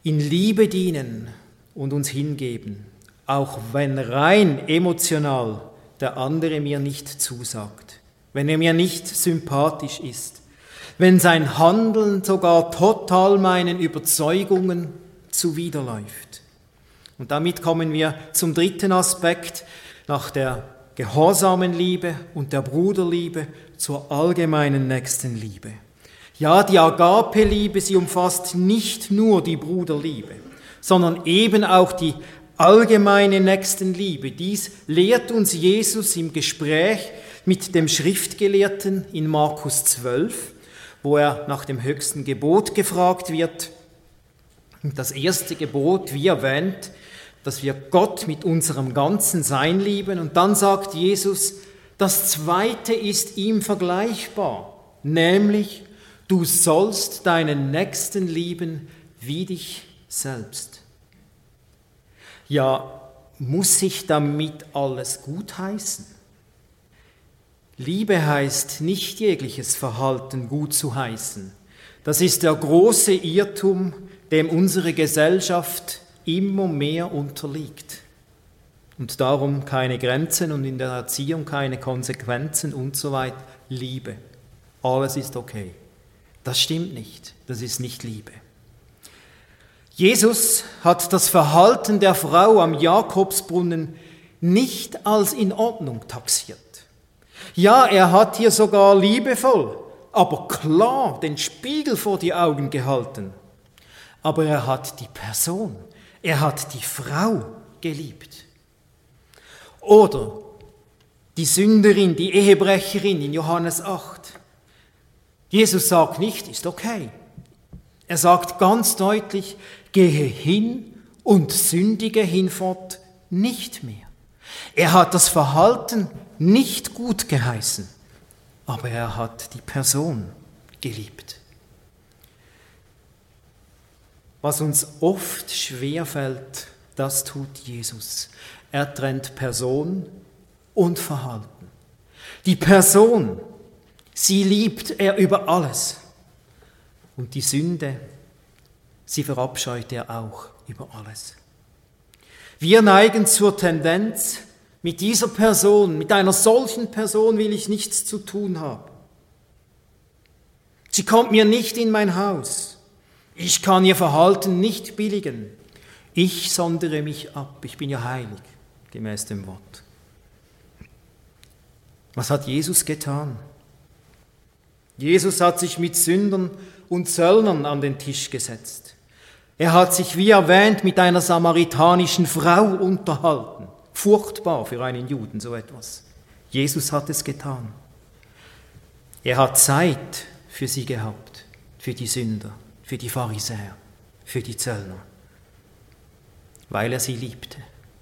in Liebe dienen und uns hingeben, auch wenn rein emotional der andere mir nicht zusagt, wenn er mir nicht sympathisch ist, wenn sein Handeln sogar total meinen Überzeugungen zuwiderläuft. Und damit kommen wir zum dritten Aspekt, nach der gehorsamen Liebe und der Bruderliebe zur allgemeinen Nächstenliebe. Ja, die Agape-Liebe, sie umfasst nicht nur die Bruderliebe, sondern eben auch die allgemeine Nächstenliebe. Dies lehrt uns Jesus im Gespräch mit dem Schriftgelehrten in Markus zwölf, wo er nach dem höchsten Gebot gefragt wird. Und das erste Gebot, wie erwähnt, dass wir Gott mit unserem ganzen Sein lieben. Und dann sagt Jesus, das zweite ist ihm vergleichbar, nämlich du sollst deinen Nächsten lieben wie dich selbst. Ja, muss ich damit alles gutheißen? Liebe heißt nicht jegliches Verhalten gut zu heißen. Das ist der große Irrtum, dem unsere Gesellschaft immer mehr unterliegt. Und darum keine Grenzen und in der Erziehung keine Konsequenzen und so weiter. Liebe. Alles ist okay. Das stimmt nicht. Das ist nicht Liebe. Jesus hat das Verhalten der Frau am Jakobsbrunnen nicht als in Ordnung taxiert. Ja, er hat hier sogar liebevoll, aber klar den Spiegel vor die Augen gehalten. Aber er hat die Person, er hat die Frau geliebt. Oder die Sünderin, die Ehebrecherin in Johannes acht. Jesus sagt nicht, ist okay. Er sagt ganz deutlich, gehe hin und sündige hinfort nicht mehr. Er hat das Verhalten nicht gut geheißen, aber er hat die Person geliebt. Was uns oft schwerfällt, das tut Jesus. Er trennt Person und Verhalten. Die Person, sie liebt er über alles. Und die Sünde, sie verabscheut er auch über alles. Wir neigen zur Tendenz, mit dieser Person, mit einer solchen Person will ich nichts zu tun haben. Sie kommt mir nicht in mein Haus. Ich kann ihr Verhalten nicht billigen. Ich sondere mich ab. Ich bin ja heilig, gemäß dem Wort. Was hat Jesus getan? Jesus hat sich mit Sündern und Zöllnern an den Tisch gesetzt. Er hat sich, wie erwähnt, mit einer samaritanischen Frau unterhalten. Furchtbar für einen Juden, so etwas. Jesus hat es getan. Er hat Zeit für sie gehabt, für die Sünder, für die Pharisäer, für die Zöllner, weil er sie liebte.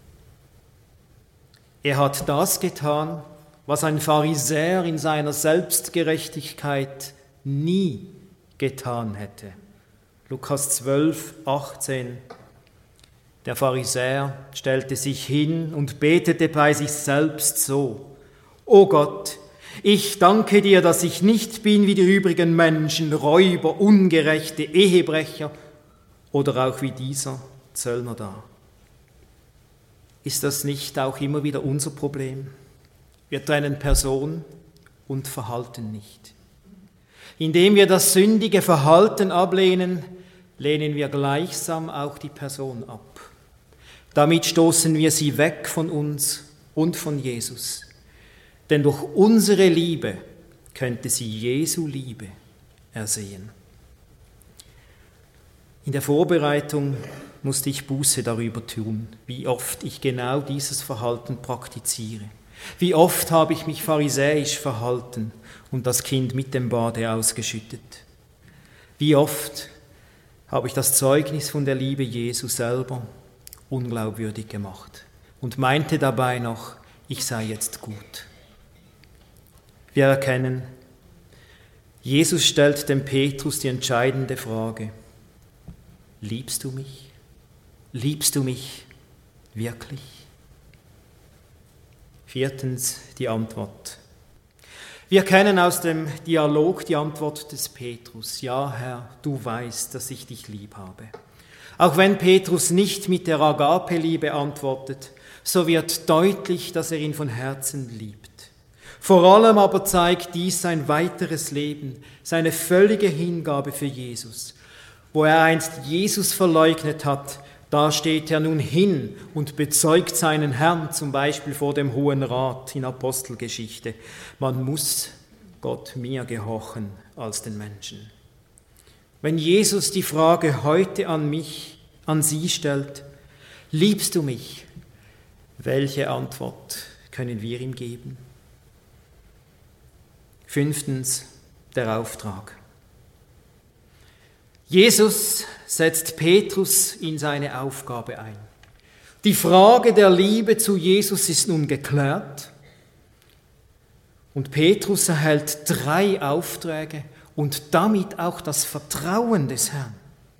Er hat das getan, was ein Pharisäer in seiner Selbstgerechtigkeit nie getan hätte. Lukas zwölf, achtzehn. Der Pharisäer stellte sich hin und betete bei sich selbst so: O Gott, ich danke dir, dass ich nicht bin wie die übrigen Menschen, Räuber, Ungerechte, Ehebrecher oder auch wie dieser Zöllner da. Ist das nicht auch immer wieder unser Problem? Wir trennen Person und Verhalten nicht. Indem wir das sündige Verhalten ablehnen, lehnen wir gleichsam auch die Person ab. Damit stoßen wir sie weg von uns und von Jesus. Denn durch unsere Liebe könnte sie Jesu Liebe ersehen. In der Vorbereitung musste ich Buße darüber tun, wie oft ich genau dieses Verhalten praktiziere. Wie oft habe ich mich pharisäisch verhalten und das Kind mit dem Bade ausgeschüttet. Wie oft habe ich das Zeugnis von der Liebe Jesu selber unglaubwürdig gemacht und meinte dabei noch, ich sei jetzt gut. Wir erkennen, Jesus stellt dem Petrus die entscheidende Frage: Liebst du mich? Liebst du mich wirklich? Viertens die Antwort. Wir kennen aus dem Dialog die Antwort des Petrus: Ja, Herr, du weißt, dass ich dich lieb habe. Auch wenn Petrus nicht mit der Agape-Liebe antwortet, so wird deutlich, dass er ihn von Herzen liebt. Vor allem aber zeigt dies sein weiteres Leben, seine völlige Hingabe für Jesus. Wo er einst Jesus verleugnet hat, da steht er nun hin und bezeugt seinen Herrn, zum Beispiel vor dem Hohen Rat in Apostelgeschichte. Man muss Gott mehr gehorchen als den Menschen. Wenn Jesus die Frage heute an mich, an Sie stellt, liebst du mich? Welche Antwort können wir ihm geben? Fünftens, der Auftrag. Jesus setzt Petrus in seine Aufgabe ein. Die Frage der Liebe zu Jesus ist nun geklärt und Petrus erhält drei Aufträge und damit auch das Vertrauen des Herrn.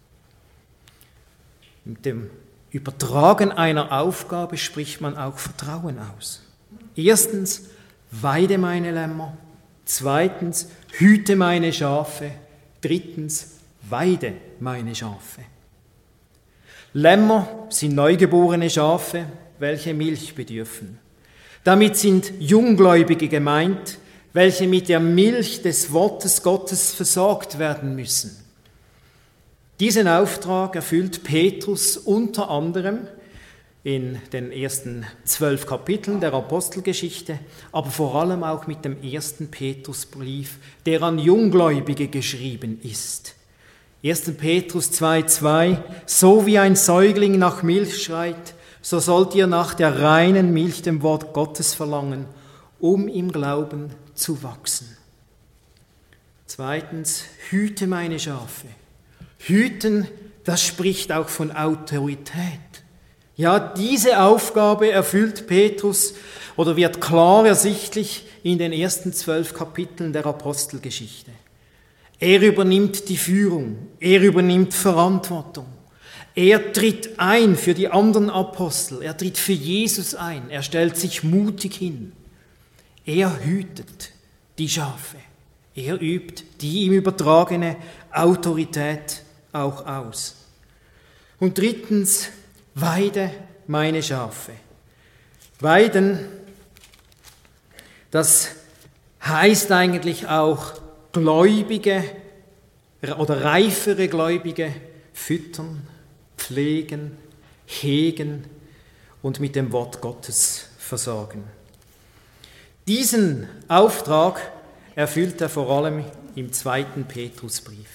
Mit dem Übertragen einer Aufgabe spricht man auch Vertrauen aus. Erstens, weide meine Lämmer. Zweitens, hüte meine Schafe. Drittens, weide meine Schafe. Lämmer sind neugeborene Schafe, welche Milch bedürfen. Damit sind Junggläubige gemeint, welche mit der Milch des Wortes Gottes versorgt werden müssen. Diesen Auftrag erfüllt Petrus unter anderem in den ersten zwölf Kapiteln der Apostelgeschichte, aber vor allem auch mit dem ersten Petrusbrief, der an Junggläubige geschrieben ist. erster Petrus zwei zwei, so wie ein Säugling nach Milch schreit, so sollt ihr nach der reinen Milch dem Wort Gottes verlangen, um im Glauben zu wachsen. Zweitens, hüte meine Schafe. Hüten, das spricht auch von Autorität. Ja, diese Aufgabe erfüllt Petrus oder wird klar ersichtlich in den ersten zwölf Kapiteln der Apostelgeschichte. Er übernimmt die Führung, er übernimmt Verantwortung. Er tritt ein für die anderen Apostel, er tritt für Jesus ein, er stellt sich mutig hin. Er hütet die Schafe, er übt die ihm übertragene Autorität auch aus. Und drittens, weide meine Schafe. Weiden, das heißt eigentlich auch Gläubige oder reifere Gläubige füttern, pflegen, hegen und mit dem Wort Gottes versorgen. Diesen Auftrag erfüllt er vor allem im zweiten Petrusbrief.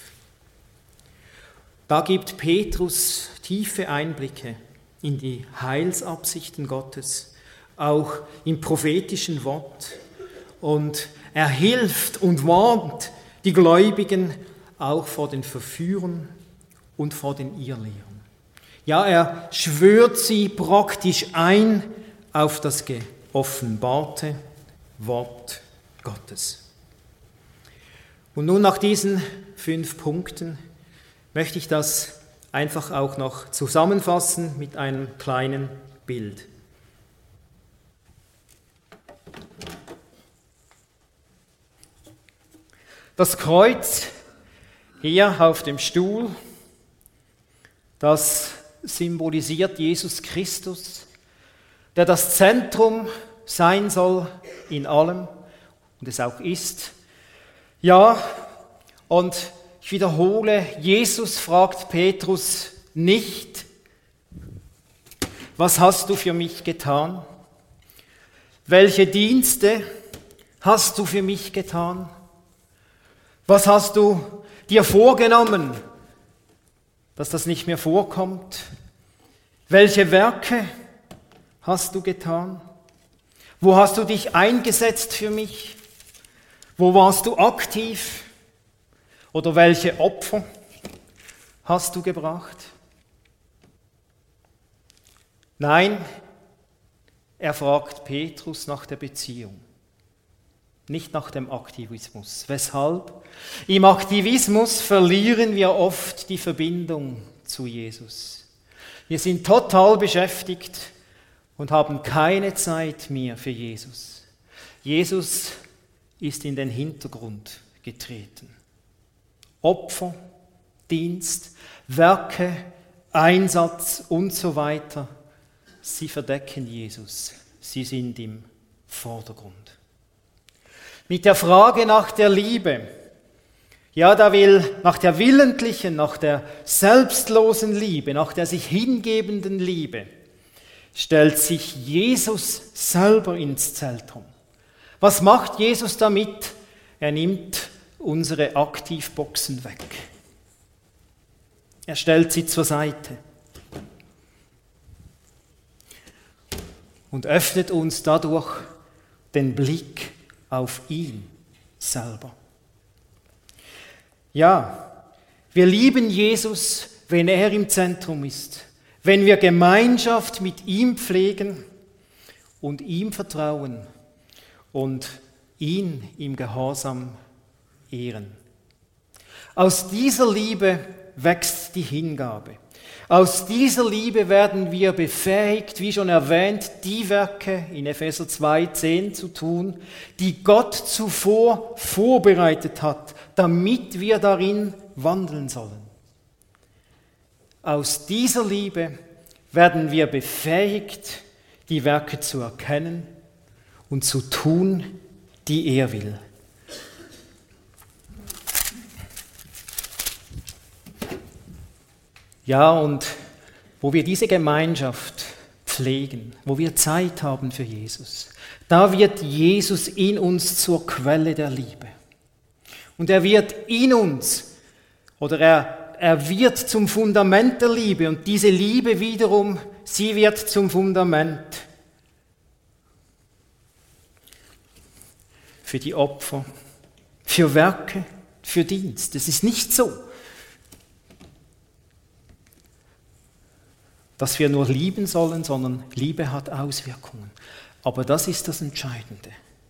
Da gibt Petrus tiefe Einblicke in die Heilsabsichten Gottes, auch im prophetischen Wort. Und er hilft und warnt die Gläubigen auch vor den Verführern und vor den Irrlehrern. Ja, er schwört sie praktisch ein auf das geoffenbarte Wort Gottes. Und nun nach diesen fünf Punkten möchte ich das einfach auch noch zusammenfassen mit einem kleinen Bild. Das Kreuz hier auf dem Stuhl, das symbolisiert Jesus Christus, der das Zentrum sein soll in allem und es auch ist. Ja, und ich wiederhole, Jesus fragt Petrus nicht, was hast du für mich getan? Welche Dienste hast du für mich getan? Was hast du dir vorgenommen, dass das nicht mehr vorkommt? Welche Werke hast du getan? Wo hast du dich eingesetzt für mich? Wo warst du aktiv? Oder welche Opfer hast du gebracht? Nein, er fragt Petrus nach der Beziehung, nicht nach dem Aktivismus. Weshalb? Im Aktivismus verlieren wir oft die Verbindung zu Jesus. Wir sind total beschäftigt und haben keine Zeit mehr für Jesus. Jesus ist in den Hintergrund getreten. Opfer, Dienst, Werke Einsatz und so weiter, sie verdecken Jesus. Sie sind im Vordergrund. Mit der Frage nach der Liebe, ja, da will nach der willentlichen, nach der selbstlosen Liebe, nach der sich hingebenden Liebe, stellt sich Jesus selber ins Zentrum. Was macht Jesus damit? Er nimmt unsere Aktivboxen weg. Er stellt sie zur Seite und öffnet uns dadurch den Blick auf ihn selber. Ja, wir lieben Jesus, wenn er im Zentrum ist, wenn wir Gemeinschaft mit ihm pflegen und ihm vertrauen und ihn im Gehorsam ehren. Aus dieser Liebe wächst die Hingabe. Aus dieser Liebe werden wir befähigt, wie schon erwähnt, die Werke in Epheser zwei zehn zu tun, die Gott zuvor vorbereitet hat, damit wir darin wandeln sollen. Aus dieser Liebe werden wir befähigt, die Werke zu erkennen und zu tun, die er will. Ja, und wo wir diese Gemeinschaft pflegen, wo wir Zeit haben für Jesus, da wird Jesus in uns zur Quelle der Liebe. Und er wird in uns, oder er, er wird zum Fundament der Liebe. Und diese Liebe wiederum, sie wird zum Fundament für die Opfer, für Werke, für Dienst. Es ist nicht so, dass wir nur lieben sollen, sondern Liebe hat Auswirkungen. Aber das ist das Entscheidende.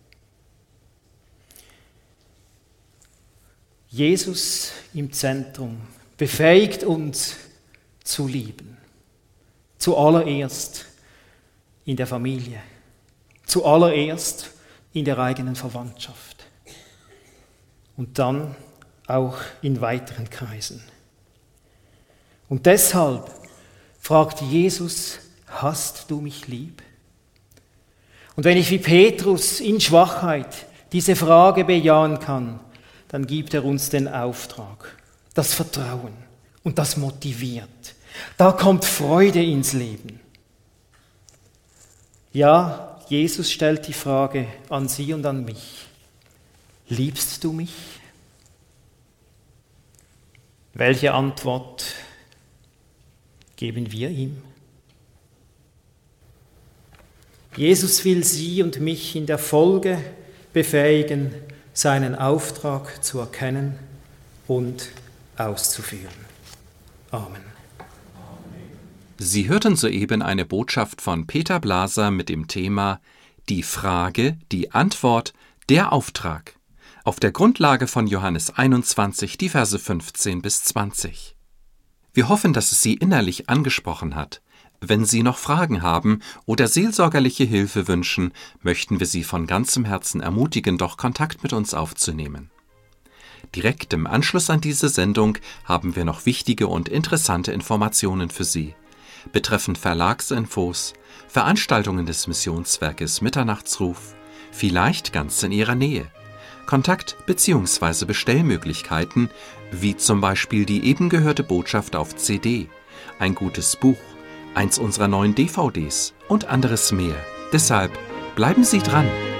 Jesus im Zentrum befähigt uns zu lieben. Zuallererst in der Familie. Zuallererst in der eigenen Verwandtschaft. Und dann auch in weiteren Kreisen. Und deshalb fragt Jesus, hast du mich lieb? Und wenn ich wie Petrus in Schwachheit diese Frage bejahen kann, dann gibt er uns den Auftrag, das Vertrauen, und das motiviert. Da kommt Freude ins Leben. Ja, Jesus stellt die Frage an Sie und an mich. Liebst du mich? Welche Antwort geben wir ihm? Jesus will Sie und mich in der Folge befähigen, seinen Auftrag zu erkennen und auszuführen. Amen. Sie hörten soeben eine Botschaft von Peter Blaser mit dem Thema Die Frage, die Antwort, der Auftrag. Auf der Grundlage von Johannes einundzwanzig, die Verse fünfzehn bis zwanzig. Wir hoffen, dass es Sie innerlich angesprochen hat. Wenn Sie noch Fragen haben oder seelsorgerliche Hilfe wünschen, möchten wir Sie von ganzem Herzen ermutigen, doch Kontakt mit uns aufzunehmen. Direkt im Anschluss an diese Sendung haben wir noch wichtige und interessante Informationen für Sie. Betreffend Verlagsinfos, Veranstaltungen des Missionswerkes Mitternachtsruf, vielleicht ganz in Ihrer Nähe. Kontakt- bzw. Bestellmöglichkeiten, wie zum Beispiel die eben gehörte Botschaft auf C D, ein gutes Buch, eins unserer neuen D V Ds und anderes mehr. Deshalb bleiben Sie dran!